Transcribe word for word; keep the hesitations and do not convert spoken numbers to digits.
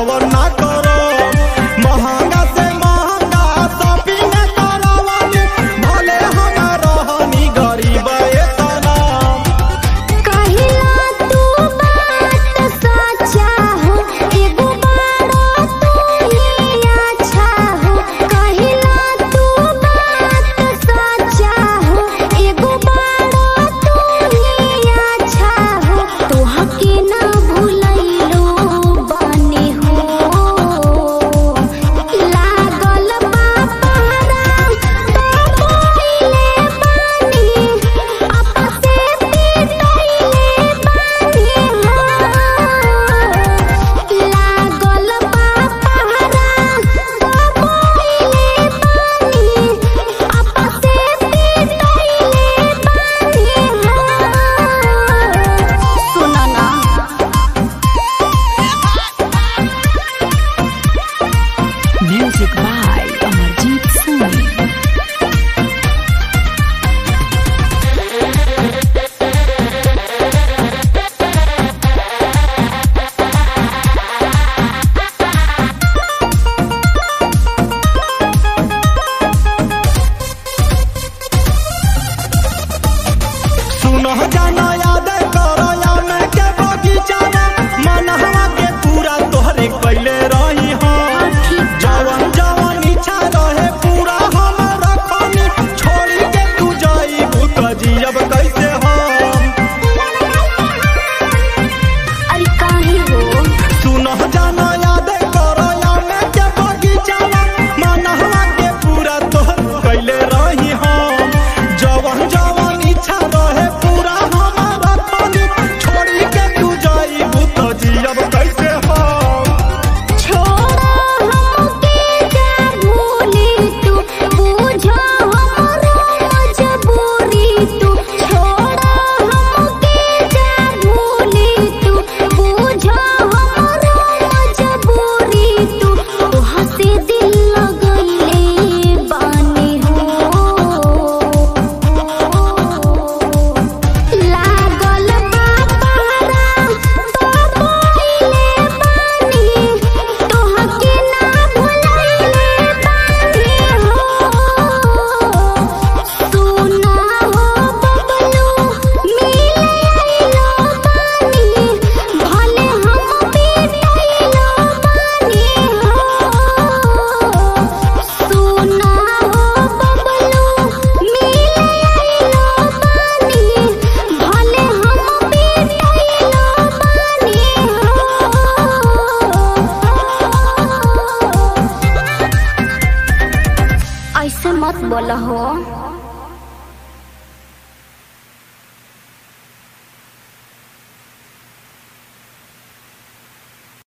जवर ना करो महंगा से महंगा शॉपिंग करावनी भले हम रहनी गरीब एतना कहिला तू बात सच्चा हो एगो बारो तू ही अच्छा हो कहिला तू बात सच्चा हो एगो बारो तू ही अच्छा हो तोहके ना भूलैलो बानी हो लागल बा पहरा तो बोइले बानी आपसे पिटैले बानी हो लागल बा पहरा तो बोइले बानी आपसे पिटैले बानी हो सुना ना Music by Amarjeet Singh. सुनो जाना याद करो याम के बगीचा मनहवा के पूरा तोहरे कैले रही हम जवन जवन इच्छा रहे पूरा हम रखनी छोड़ी के तू जाइबू त जियब कैसे हम अरे काहे हो सुनो जाना याद करो याम के बगीचा मनहवा के पूरा तोहरे कैले रही हम जवन जवन इच्छा रहे पूरा हम रखनी छोड़ी के तू जाइबू त जियब कैसे हम छोड़ा हमके जा भूली तू बुझो हमरो मजबूरी तू छोड़ा हमके जा भूली तू बुझो हमरो मजबूरी तू तोहा से दिल लगैले बानी हो लागल बा पहरा तो बोइले बानी तोहके ना भूलैले बानी हो सुना हो बबलू मिले आइलो बानी भले हम पिटैलो बानी हो सुना हो बबलू मिले आइलो बानी भले हम पिटैलो बानी हो ऐसे मत बोला हो।